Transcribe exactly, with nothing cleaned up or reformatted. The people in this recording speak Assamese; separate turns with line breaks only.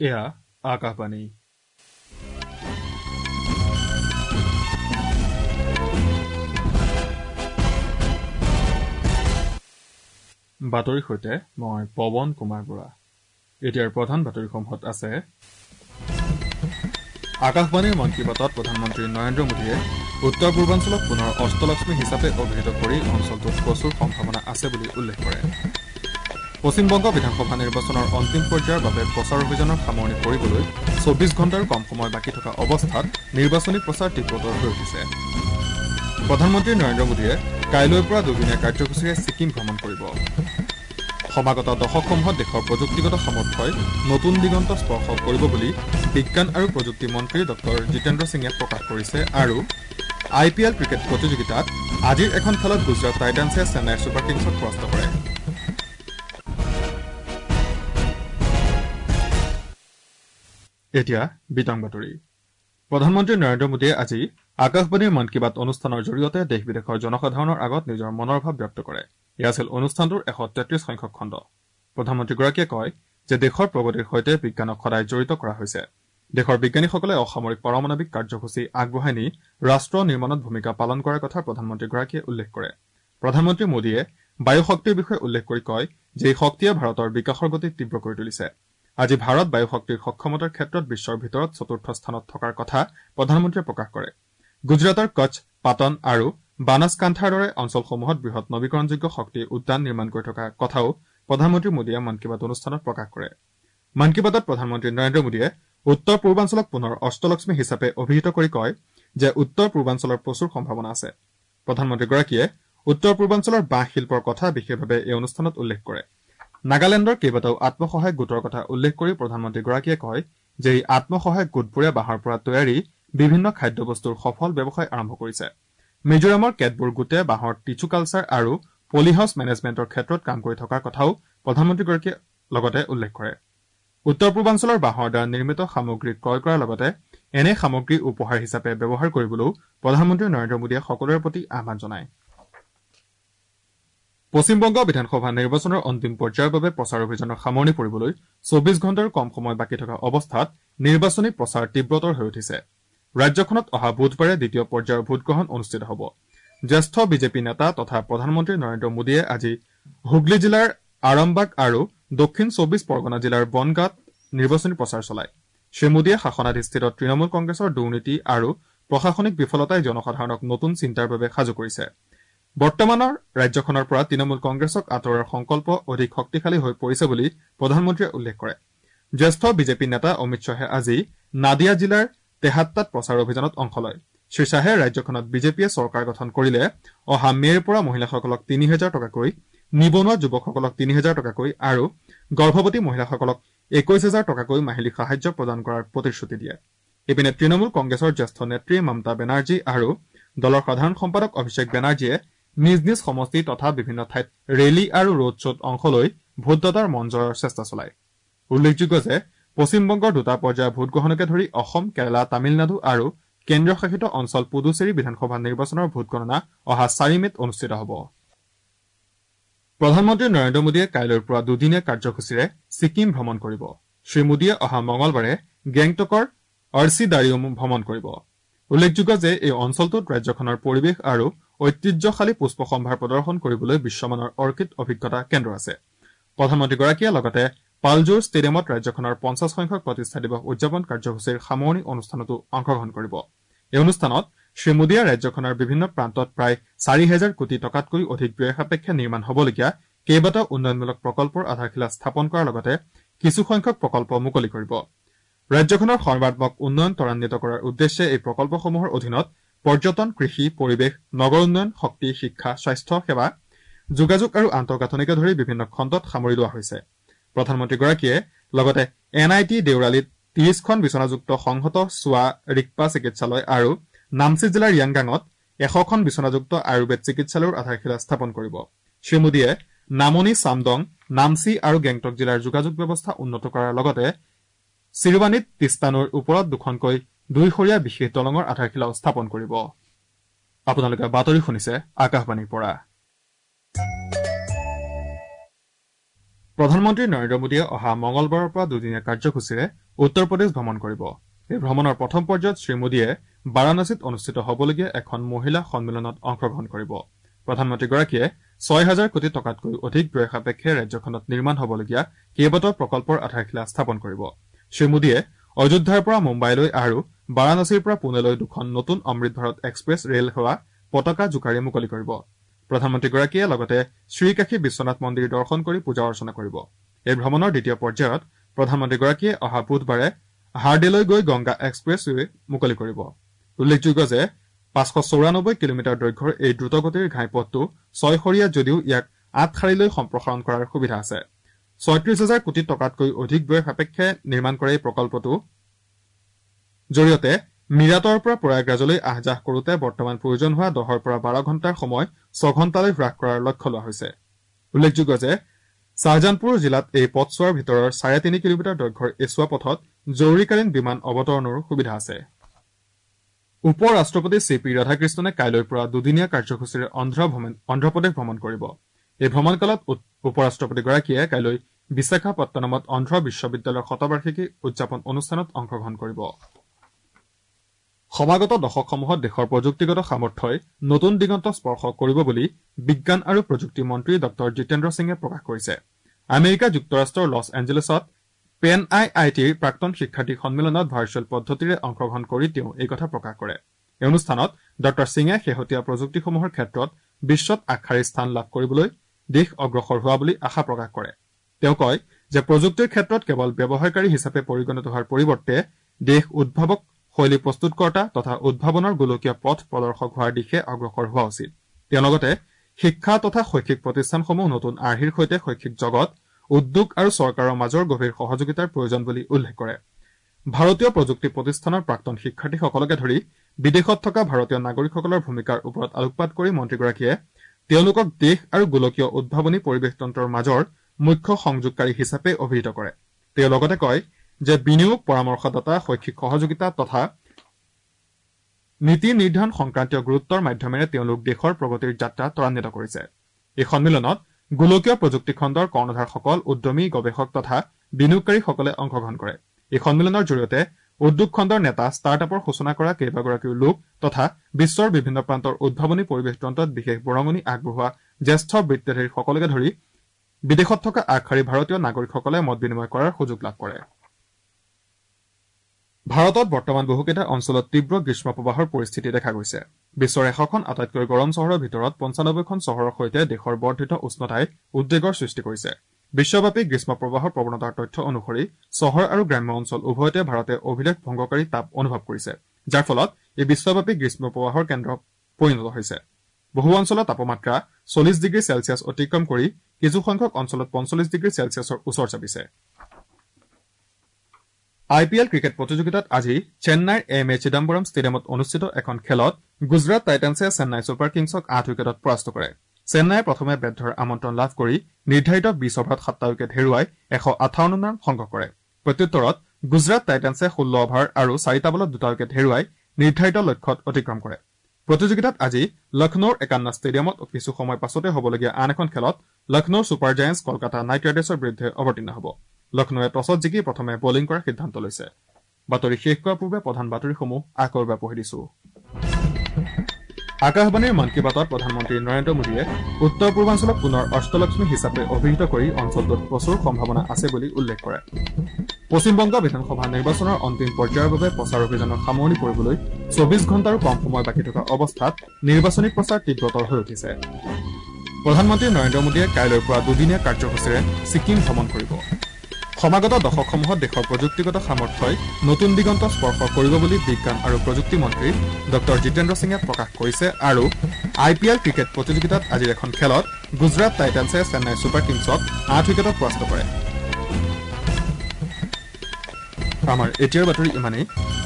এয়া আকাশবাণী। বাতৰিৰ সৈতে মই পৱন কুমাৰ বৰা। এতিয়াৰ প্ৰধান বাতৰিসমূহত আছে আকাশবাণীৰ মন কী বাতত প্ৰধানমন্ত্ৰী নৰেন্দ্ৰ মোদীয়ে উত্তৰ পূৰ্বাঞ্চলক পুনৰ অষ্টলক্ষ্মী হিচাপে অভিহিত কৰি অঞ্চলটোত প্ৰচুৰ সম্ভাৱনা আছে বুলি উল্লেখ কৰে। পশ্চিমবংগ বিধানসভা নিৰ্বাচনৰ অন্তিম পৰ্যায়ৰ বাবে প্ৰচাৰ অভিযানৰ সামৰণি কৰিবলৈ চৌবিশ ঘণ্টাৰ কম সময় বাকী থকা অৱস্থাত নিৰ্বাচনী প্ৰচাৰ তীব্ৰতৰ হৈ উঠিছে। প্ৰধানমন্ত্ৰী নৰেন্দ্ৰ মোদীয়ে কাইলৈৰ পৰা দুদিনীয়া কাৰ্যসূচীৰে ছিকিম ভ্ৰমণ কৰিব। সমাগত দশকসমূহত দেশৰ প্ৰযুক্তিগত সামৰ্থ্যই নতুন দিগন্ত স্পৰ্শ কৰিব বুলি বিজ্ঞান আৰু প্ৰযুক্তি মন্ত্ৰী ডক্টৰ জিতেন্দ্ৰ সিঙে প্ৰকাশ কৰিছে। আৰু আই পি এল ক্ৰিকেট প্ৰতিযোগিতাত আজিৰ এখন খেলত গুজৰাট টাইটান্ছে চেন্নাই ছুপাৰ কিংছক পৰাস্ত কৰে। এতিয়া বিতং বাতৰি। প্ৰধানমন্ত্ৰী নৰেন্দ্ৰ মোদীয়ে আজি আকাশবাণীৰ মন কী বাত অনুষ্ঠানৰ জৰিয়তে দেশ বিদেশৰ জনসাধাৰণৰ আগত নিজৰ মনৰ ভাৱ ব্যক্ত কৰে। এয়া আছিল অনুষ্ঠানটোৰ এশ তেত্ৰিশ সংখ্যক খণ্ড। প্ৰধানমন্ত্ৰীগৰাকীয়ে কয় যে দেশৰ প্ৰগতিৰ সৈতে বিজ্ঞানক সদায় জড়িত কৰা হৈছে। দেশৰ বিজ্ঞানীসকলে অসামৰিক পাৰমাণৱিক কাৰ্যসূচী আগবঢ়াই নি ৰাষ্ট্ৰ নিৰ্মাণত ভূমিকা পালন কৰাৰ কথা প্ৰধানমন্ত্ৰীগৰাকীয়ে উল্লেখ কৰে। প্ৰধানমন্ত্ৰী মোদীয়ে বায়ু শক্তিৰ বিষয়ে উল্লেখ কৰি কয় যে এই শক্তিয়ে ভাৰতৰ বিকাশৰ গতি তীব্ৰ কৰি তুলিছে। আজি ভাৰত বায়ু শক্তিৰ সক্ষমতাৰ ক্ষেত্ৰত বিশ্বৰ ভিতৰত চতুৰ্থ স্থানত থকাৰ কথা প্ৰধানমন্ত্ৰীয়ে প্ৰকাশ কৰে। গুজৰাটৰ কচ্ছ, পাটন আৰু বানাসকান্থাৰ দৰে অঞ্চলসমূহত বৃহৎ নৱীকৰণযোগ্য শক্তি উদ্যান নিৰ্মাণ কৰি থকা কথাও প্ৰধানমন্ত্ৰী মোদীয়ে মন কী বাত অনুষ্ঠানত প্ৰকাশ কৰে। মন কী বাতত প্ৰধানমন্ত্ৰী নৰেন্দ্ৰ মোদীয়ে উত্তৰ পূৰ্বাঞ্চলক পুনৰ অষ্টলক্ষ্মী হিচাপে অভিহিত কৰি কয় যে উত্তৰ পূৰ্বাঞ্চলৰ প্ৰচুৰ সম্ভাৱনা আছে। প্ৰধানমন্ত্ৰীগৰাকীয়ে উত্তৰ পূৰ্বাঞ্চলৰ বাঁহ শিল্পৰ কথা বিশেষভাৱে এই অনুষ্ঠানত উল্লেখ কৰে। নাগালেণ্ডৰ কেইবাটাও আত্মসহায়ক গোটৰ কথা উল্লেখ কৰি প্ৰধানমন্ত্ৰীগৰাকীয়ে কয় যে এই আত্মসহায়ক গোটবোৰে বাঁহৰ পৰা তৈয়াৰী বিভিন্ন খাদ্যবস্তুৰ সফল ব্যৱসায় আৰম্ভ কৰিছে। মিজোৰামৰ কেতবোৰ গোটে বাঁহৰ টিছু কালচাৰ আৰু পলিহাউছ মেনেজমেণ্টৰ ক্ষেত্ৰত কাম কৰি থকাৰ কথাও প্ৰধানমন্ত্ৰীগৰাকীয়ে লগতে উল্লেখ কৰে। উত্তৰ পূৰ্বাঞ্চলৰ বাঁহৰ দ্বাৰা নিৰ্মিত সামগ্ৰী ক্ৰয় কৰাৰ লগতে এনে সামগ্ৰী উপহাৰ হিচাপে ব্যৱহাৰ কৰিবলৈও প্ৰধানমন্ত্ৰী নৰেন্দ্ৰ মোদীয়ে সকলোৰে প্ৰতি আহ্বান জনায়। পশ্চিমবংগ বিধানসভা নিৰ্বাচনৰ অন্তিম পৰ্যায়ৰ বাবে প্ৰচাৰ অভিযানৰ সামৰণি পৰিবলৈ চৌবিশ ঘণ্টাৰ কম সময় বাকী থকা অৱস্থাত নিৰ্বাচনী প্ৰচাৰ তীব্ৰতৰ হৈ উঠিছে। ৰাজ্যখনত অহা বুধবাৰে দ্বিতীয় পৰ্যায়ৰ ভোটগ্ৰহণ অনুষ্ঠিত হ'ব। জ্যেষ্ঠ বিজেপি নেতা তথা প্ৰধানমন্ত্ৰী নৰেন্দ্ৰ মোদীয়ে আজি হুগলী জিলাৰ আৰামবাগ আৰু দক্ষিণ চৌবিশ পৰগনা জিলাৰ বনগাঁৱত নিৰ্বাচনী প্ৰচাৰ চলায়। শ্ৰীমোদীয়ে শাসনাধিষ্ঠিত তৃণমূল কংগ্ৰেছৰ দুৰ্নীতি আৰু প্ৰশাসনিক বিফলতাই জনসাধাৰণক নতুন চিন্তাৰ বাবে সাজু কৰিছে। বৰ্তমানৰ ৰাজ্যখনৰ পৰা তৃণমূল কংগ্ৰেছক আঁতৰোৱাৰ সংকল্প অধিক শক্তিশালী হৈ পৰিছে বুলি প্ৰধানমন্ত্ৰীয়ে উল্লেখ কৰে। জ্যেষ্ঠ বিজেপি নেতা অমিত শ্বাহে আজি নাদিয়া জিলাৰ তেহাত্তাত প্ৰচাৰ অভিযানত অংশ লয়। শ্ৰীশ্বাহে ৰাজ্যখনত বিজেপিয়ে চৰকাৰ গঠন কৰিলে অহা মেৰ পৰা মহিলাসকলক তিনি হেজাৰ টকাকৈ, নিবনুৱা যুৱকসকলক তিনি হেজাৰ টকাকৈ আৰু গৰ্ভৱতী মহিলাসকলক একৈশ হেজাৰ টকাকৈ মাহিলী সাহায্য প্ৰদান কৰাৰ প্ৰতিশ্ৰুতি দিয়ে। ইপিনে তৃণমূল কংগ্ৰেছৰ জ্যেষ্ঠ নেত্ৰী মমতা বেনাৰ্জী আৰু দলৰ সাধাৰণ সম্পাদক অভিষেক বেনাৰ্জীয়ে নিজ নিজ সমষ্টি তথা বিভিন্ন ঠাইত ৰেলী আৰু ৰোড শ্বত অংশ লৈ ভোটদাতাৰ মন জয়ৰ চেষ্টা চলায়। উল্লেখযোগ্য যে পশ্চিমবংগৰ দুটা পৰ্যায়ৰ ভোটগ্ৰহণকে ধৰি অসম, কেৰালা, তামিলনাডু আৰু কেন্দ্ৰীয় শাসিত অঞ্চল পুডুচেৰী বিধানসভা নিৰ্বাচনৰ ভোটগণনা অহা চাৰি মেত অনুষ্ঠিত হ'ব। প্ৰধানমন্ত্ৰী নৰেন্দ্ৰ মোদীয়ে কাইলৈৰ পৰা দুদিনীয়া কাৰ্যসূচীৰে ছিকিম ভ্ৰমণ কৰিব। শ্ৰীমোদীয়ে অহা মঙলবাৰে গেংটকৰ অৰ্চিদাৰিউম ভ্ৰমণ কৰিব। উল্লেখযোগ্য যে এই অঞ্চলটোত ৰাজ্যখনৰ পৰিৱেশ আৰু ঐতিহ্যশালী পুষ্প সম্ভাৰ প্ৰদৰ্শন কৰিবলৈ বিশ্বমানৰ অৰ্কিড অভিজ্ঞতা কেন্দ্ৰ আছে। প্ৰধানমন্ত্ৰীগৰাকীয়ে লগতে পালজোৰ ষ্টেডিয়ামত ৰাজ্যখনৰ পঞ্চাছ সংখ্যক প্ৰতিষ্ঠা দিৱস উদযাপন কাৰ্যসূচীৰ সামৰণি অনুষ্ঠানতো অংশগ্ৰহণ কৰিব। এই অনুষ্ঠানত শ্ৰীমোদীয়ে ৰাজ্যখনৰ বিভিন্ন প্ৰান্তত প্ৰায় চাৰি হেজাৰ কোটি টকাতকৈ অধিক ব্যয় সাপেক্ষে নিৰ্মাণ হ'বলগীয়া কেইবাটাও উন্নয়নমূলক প্ৰকল্পৰ আধাৰশিলা স্থাপন কৰাৰ লগতে কিছুসংখ্যক প্ৰকল্প মুকলি কৰিব। ৰাজ্যখনৰ সৰ্বাত্মক উন্নয়ন ত্বৰান্বিত কৰাৰ উদ্দেশ্যে এই প্ৰকল্পসমূহৰ অধীনত পৰ্যটন, কৃষি, পৰিৱেশ, নগৰ উন্নয়ন, শক্তি, শিক্ষা, স্বাস্থ্য সেৱা, যোগাযোগ আৰু আন্তঃগাঁথনিকে ধৰি বিভিন্ন খণ্ডত সামৰি লোৱা হৈছে। প্ৰধানমন্ত্ৰীগৰাকীয়ে লগতে এন আই টি দেউৰালীত ত্ৰিশখন বিচনাযুক্ত সংহত চোৱা ৰিকপা চিকিৎসালয় আৰু নামচি জিলাৰ য়াংগাঙত এশখন বিচনাযুক্ত আয়ুৰ্বেদ চিকিৎসালয়ৰ আধাৰশিলা স্থাপন কৰিব। শ্ৰীমোদীয়ে নামনি, চামদং, নামচি আৰু গেংটক জিলাৰ যোগাযোগ ব্যৱস্থা উন্নত কৰাৰ লগতে চিৰৱানীত তিস্তানৈৰ ওপৰত দুখনকৈ দুইশৰীয়া বিশেষ দলঙৰ আধাৰশিলাও স্থাপন কৰিব। আপোনালোকে বাতৰি শুনিছে আকাশবাণীৰ পৰা। প্ৰধানমন্ত্ৰী নৰেন্দ্ৰ মোদীয়ে অহা মঙলবাৰৰ পৰা দুদিনীয়া কাৰ্যসূচীৰে উত্তৰ প্ৰদেশ ভ্ৰমণ কৰিব। এই ভ্ৰমণৰ প্ৰথম পৰ্যায়ত শ্ৰীমোদীয়ে বাৰাণসীত অনুষ্ঠিত হ'বলগীয়া এখন মহিলা সন্মিলনত অংশগ্ৰহণ কৰিব। প্ৰধানমন্ত্ৰীগৰাকীয়ে ছয় হাজাৰ কোটি টকাতকৈ অধিক ব্যয় সাপেক্ষে ৰাজ্যখনত নিৰ্মাণ হ'বলগীয়া কেইবাটাও প্ৰকল্পৰ আধাৰশিলা স্থাপন কৰিব। শ্ৰীমোদীয়ে অযোধ্যাৰ পৰা মুম্বাইলৈ আৰু বাৰাণসীৰ পৰা পুনেলৈ দুখন নতুন অমৃত ভাৰত এক্সপ্ৰেছ ৰেল সেৱা পতাকা জোকাৰি মুকলি কৰিব। প্ৰধানমন্ত্ৰীগৰাকীয়ে লগতে শ্ৰীকাশী বিশ্বনাথ মন্দিৰ দৰ্শন কৰি পূজা অৰ্চনা কৰিব। এই ভ্ৰমণৰ দ্বিতীয় পৰ্যায়ত প্ৰধানমন্ত্ৰীগৰাকীয়ে অহা বুধবাৰে হাৰ্ডেলৈ গৈ গংগা এক্সপ্ৰেছৱে মুকলি কৰিব। উল্লেখযোগ্য যে পাঁচশ চৌৰানব্বৈ কিলোমিটাৰ দৈৰ্ঘ্যৰ এই দ্ৰুতগতিৰ ঘাইপথটো ছয়শৰীয়া যদিও ইয়াক আঠ শাৰীলৈ সম্প্ৰসাৰণ কৰাৰ সুবিধা আছে। ছয়ত্ৰিশ হাজাৰ কোটি টকাতকৈ অধিক ব্যয় সাপেক্ষে নিৰ্মাণ কৰা এই প্ৰকল্পটোৰ জৰিয়তে মিৰাটৰ পৰা প্ৰয়াগৰাজলৈ আহ যাহ কৰোতে বৰ্তমান প্ৰয়োজন হোৱা দহৰ পৰা বাৰ ঘণ্টাৰ সময় ছঘণ্টালৈ হ্ৰাস কৰাৰ লক্ষ্য লোৱা হৈছে। উল্লেখযোগ্য যে শ্বাহজাহানপুৰ জিলাত এই পথছোৱাৰ ভিতৰৰ চাৰে তিনি কিলোমিটাৰ দৈৰ্ঘ্যৰ এছোৱা পথত জৰুৰীকালীন বিমান অৱতৰণৰো সুবিধা আছে। উপ ৰাষ্ট্ৰপতি চি পি ৰাধাকৃষ্ণনে কাইলৈৰ পৰা দুদিনীয়া কাৰ্যসূচীৰে অন্ধ্ৰপ্ৰদেশ ভ্ৰমণ কৰিব। এই ভ্ৰমণকালত উপ ৰাষ্ট্ৰপতিগৰাকীয়ে কাইলৈ বিশাখাপট্টনমত অন্ধ্ৰ বিশ্ববিদ্যালয়ৰ শতবাৰ্ষিকী উদযাপন অনুষ্ঠানত অংশগ্ৰহণ কৰিব। সমাগত দশকসমূহত দেশৰ প্ৰযুক্তিগত সামৰ্থ্যই নতুন দিগন্ত স্পৰ্শ কৰিব বুলি বিজ্ঞান আৰু প্ৰযুক্তি মন্ত্ৰী ড জিতেন্দ্ৰ সিঙে প্ৰকাশ কৰিছে। আমেৰিকা যুক্তৰাষ্ট্ৰৰ লছ এঞ্জেলেছত পেন আই আই টিৰ প্ৰাক্তন শিক্ষাৰ্থী সন্মিলনত ভাৰ্চুৱেল পদ্ধতিৰে অংশগ্ৰহণ কৰি তেওঁ এই কথা প্ৰকাশ কৰে। এই অনুষ্ঠানত ড সিঙে শেহতীয়া প্ৰযুক্তিসমূহৰ ক্ষেত্ৰত বিশ্বত আগশাৰীৰ স্থান লাভ কৰিবলৈ দেশ অগ্ৰসৰ হোৱা বুলি আশা প্ৰকাশ কৰে। তেওঁ কয় যে প্ৰযুক্তিৰ ক্ষেত্ৰত কেৱল ব্যৱহাৰকাৰী হিচাপে পৰিগণিত হোৱাৰ পৰিৱৰ্তে দেশ উদ্ভাৱক শৈলী প্ৰস্তুতকৰ্তা তথা উদ্ভাৱনৰ গোলকীয় পথ প্ৰদৰ্শক হোৱাৰ দিশে অগ্ৰসৰ হোৱা উচিত। তেওঁ লগতে শিক্ষা তথা শৈক্ষিক প্ৰতিষ্ঠানসমূহ নতুন আৰ্হিৰ সৈতে শৈক্ষিক জগত উদ্যোগ আৰু চৰকাৰৰ মাজৰ গভীৰ সহযোগিতাৰ প্ৰয়োজন বুলি উল্লেখ কৰে। ভাৰতীয় প্ৰযুক্তি প্ৰতিষ্ঠানৰ প্ৰাক্তন শিক্ষাৰ্থীসকলকে ধৰি বিদেশত থকা ভাৰতীয় নাগৰিকসকলৰ ভূমিকাৰ ওপৰত আলোকপাত কৰি মন্ত্ৰীগৰাকীয়ে তেওঁলোকক দেশ আৰু গোলকীয় উদ্ভাৱনী পৰিৱেশতন্ত্ৰৰ মাজৰ মুখ্য সংযোগকাৰী হিচাপে অভিহিত কৰে। তেওঁ লগতে কয় যে বিনিয়োগ পৰামৰ্শদাতা শৈক্ষিক সহযোগিতা তথা নীতি নিৰ্ধাৰণ সংক্ৰান্তীয় গুৰুত্বৰ মাধ্যমেৰে তেওঁলোক দেশৰ প্ৰগতিৰ যাত্ৰা ত্বৰান্বিত কৰিছে। এই সন্মিলনত গোলকীয় প্ৰযুক্তি খণ্ডৰ কৰ্ণধাৰসকল উদ্যমী গৱেষক তথা বিনিয়োগকাৰীসকলে অংশগ্ৰহণ কৰে। এই সন্মিলনৰ জৰিয়তে উদ্যোগ খণ্ডৰ নেতা ষ্টাৰ্টআপৰ সূচনা কৰা কেইবাগৰাকীও লোক তথা বিশ্বৰ বিভিন্ন প্ৰান্তৰ উদ্ভাৱনী পৰিৱেশতন্ত্ৰত বিশেষ বৰঙণি আগবঢ়োৱা জ্যেষ্ঠ বৃত্তিধাৰীসকলকে ধৰি বিদেশত থকা আগশাৰী ভাৰতীয় নাগৰিকসকলে মত বিনিময় কৰাৰ সুযোগ লাভ কৰে। ভাৰতত বৰ্তমান বহুকেইটা অঞ্চলত তীব্ৰ গ্ৰীষ্ম প্ৰবাহৰ পৰিস্থিতি দেখা গৈছে। বিশ্বৰ এশখন আটাইতকৈ গৰম চহৰৰ ভিতৰত পঞ্চানব্বৈখন চহৰৰ সৈতে দেশৰ বৰ্ধিত উষ্ণতাই উদ্বেগৰ সৃষ্টি কৰিছে। বিশ্বব্যাপী গ্ৰীষ্ম প্ৰবাহৰ প্ৰৱণতাৰ তথ্য অনুসৰি চহৰ আৰু গ্ৰাম্য অঞ্চল উভয়তে ভাৰতে অভিলেখ ভংগকাৰী তাপ অনুভৱ কৰিছে, যাৰ ফলত এই বিশ্বব্যাপী গ্ৰীষ্ম প্ৰবাহৰ কেন্দ্ৰ পৰিণত হৈছে। বহু অঞ্চলত তাপমাত্ৰা চল্লিছ ডিগ্ৰী চেলছিয়াছ অতিক্ৰম কৰি কিছুসংখ্যক অঞ্চলত পঞ্চল্লিছ ডিগ্ৰী চেলছিয়াছৰ ওচৰ চাপিছে। আই পি এল ক্ৰিকেট প্ৰতিযোগিতাত আজি চেন্নাইৰ এম এ চিদাম্বৰম ষ্টেডিয়ামত অনুষ্ঠিত এখন খেলত গুজৰাট টাইটান্ছে চেন্নাই ছুপাৰ কিংছক আঠ উইকেটত পৰাস্ত কৰে। চেন্নাইয়ে প্ৰথমে বেট ধৰাৰ আমন্ত্ৰণ লাভ কৰি নিৰ্ধাৰিত বিছ অভাৰত সাতটা উইকেট হেৰুৱাই এশ আঠাৱন্ন ৰান সংগ্ৰহ কৰে। প্ৰত্যুত্তৰত গুজৰাট টাইটান্ছে ষোল্ল অভাৰ আৰু চাৰিটা বলত দুটা উইকেট হেৰুৱাই নিৰ্ধাৰিত লক্ষ্যত অতিক্ৰম কৰে। প্ৰতিযোগিতাত আজি লক্ষ্ণৌৰ একান্না ষ্টেডিয়ামত কিছু সময় পাছতে হ'বলগীয়া আন এখন খেলত Lucknow super giants Kolkata knight ৰাইডাৰ্ছৰ বিৰুদ্ধে অৱতীৰ্ণ হ'ব। লক্ষ্ণৌৱে টছত জিকি প্ৰথমে বলিং কৰাৰ সিদ্ধান্ত লৈছে। বাতৰি শেষ কৰাৰ পূৰ্বে প্ৰধান বাতৰিসমূহ আকৌ এবাৰ পঢ়ি দিছো। আকাশবাণীৰ মন কী বাতত প্ৰধানমন্ত্ৰী নৰেন্দ্ৰ মোদীয়ে উত্তৰ পূৰ্বাঞ্চলক পুনৰ অষ্টলক্ষ্মী হিচাপে অভিহিত কৰি অঞ্চলটোত প্ৰচুৰ সম্ভাৱনা আছে বুলি উল্লেখ কৰে। পশ্চিমবংগ বিধানসভা নিৰ্বাচনৰ অন্তিম পৰ্যায়ৰ বাবে প্ৰচাৰ অভিযানৰ সামৰণি পৰিবলৈ চৌবিশ ঘণ্টাৰো কম সময় বাকী থকা অৱস্থাত নিৰ্বাচনী প্ৰচাৰ তীব্ৰতৰ হৈ উঠিছে। প্ৰধানমন্ত্ৰী নৰেন্দ্ৰ মোদীয়ে কাইলৈৰ পৰা দুদিনীয়া কাৰ্যসূচীৰে ছিকিম ভ্ৰমণ কৰিব। সমাগত দশকসমূহত দেশৰ প্ৰযুক্তিগত সামৰ্থ্যই নতুন দিগন্ত স্পৰ্শ কৰিব বুলি বিজ্ঞান আৰু প্ৰযুক্তি মন্ত্ৰী ড জিতেন্দ্ৰ সিঙে প্ৰকাশ কৰিছে আৰু আই পি এল ক্ৰিকেট প্ৰতিযোগিতাত আজিৰ এখন খেলত গুজৰাট টাইটান্ছে চেন্নাই ছুপাৰ কিংছক আঠ উইকেটত পৰাস্ত কৰে। আমাৰ এতিয়াৰ বাতৰি ইমানেই।